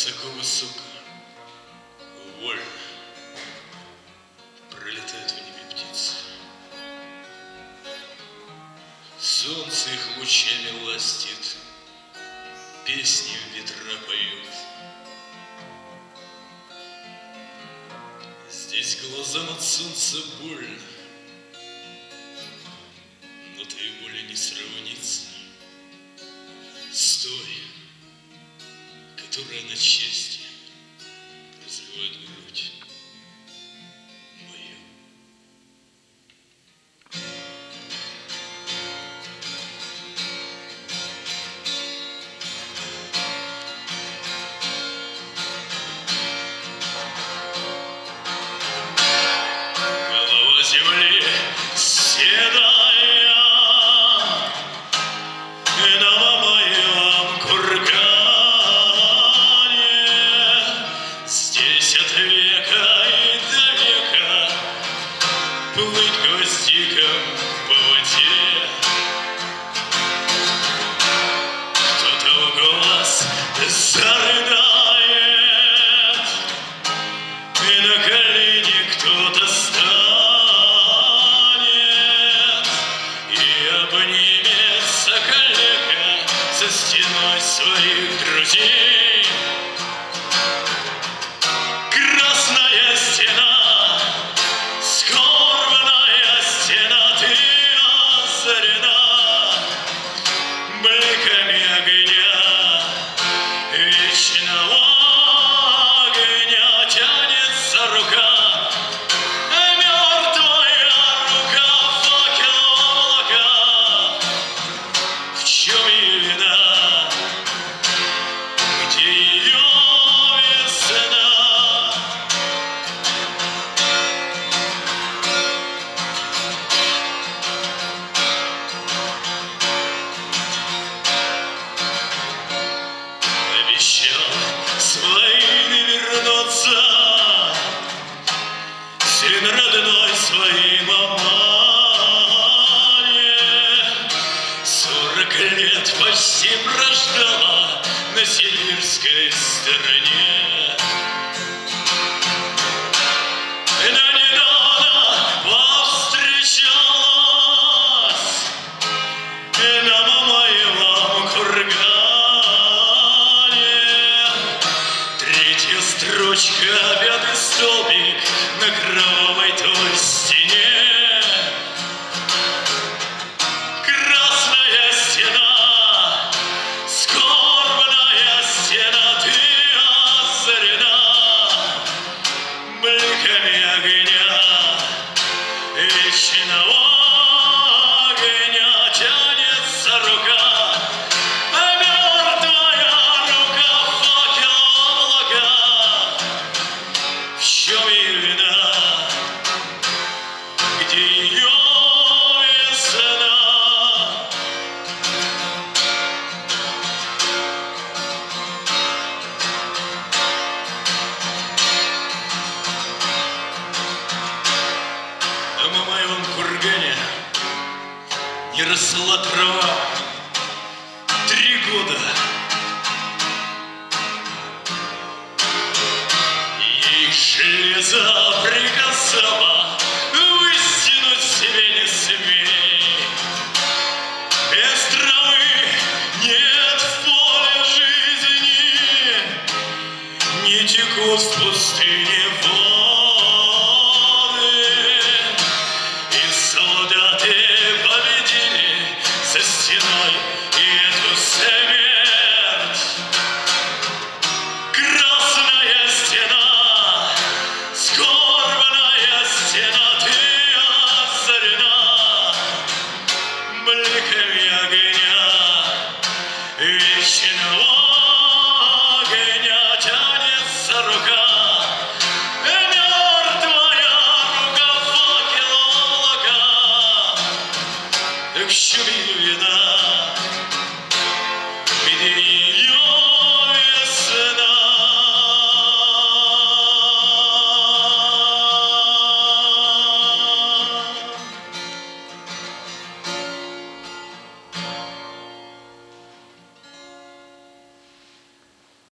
Высоко-высоко, вольно пролетают в небе птицы. Солнце их лучами ластит, песни ветра поют. Здесь глазам от солнца больно, но той боли не сравнится с той, которая на счастье разрывает грудь мою. Голова земли седая, и на моем кургане здесь от века и до века плыть гвоздиком по воде. Кто-то в голос зарыдает, и на колени кто-то станет и обнимется калека за стеной своих друзей. Красная стена, скорбная стена, ты озарена бликами огня, вечного огня тянется рука, мертвая рука, факел в облаках. В чем ее вина? Где ее весна? Обещал с войны вернуться сын родной своей мамане. 40 лет почти прождала на сибирской стороне. Но недавно повстречалась на моем кургане. Третья строчка, пятый столбик на кровавой той стене. Красная стена, скорбная стена, ты озарена бликами огня, вечного огня тянется рука, мертвая рука, факел в облаках. В чем ее вина? Где ее весна? На моем кургане не росла трава 3 года. Ей железо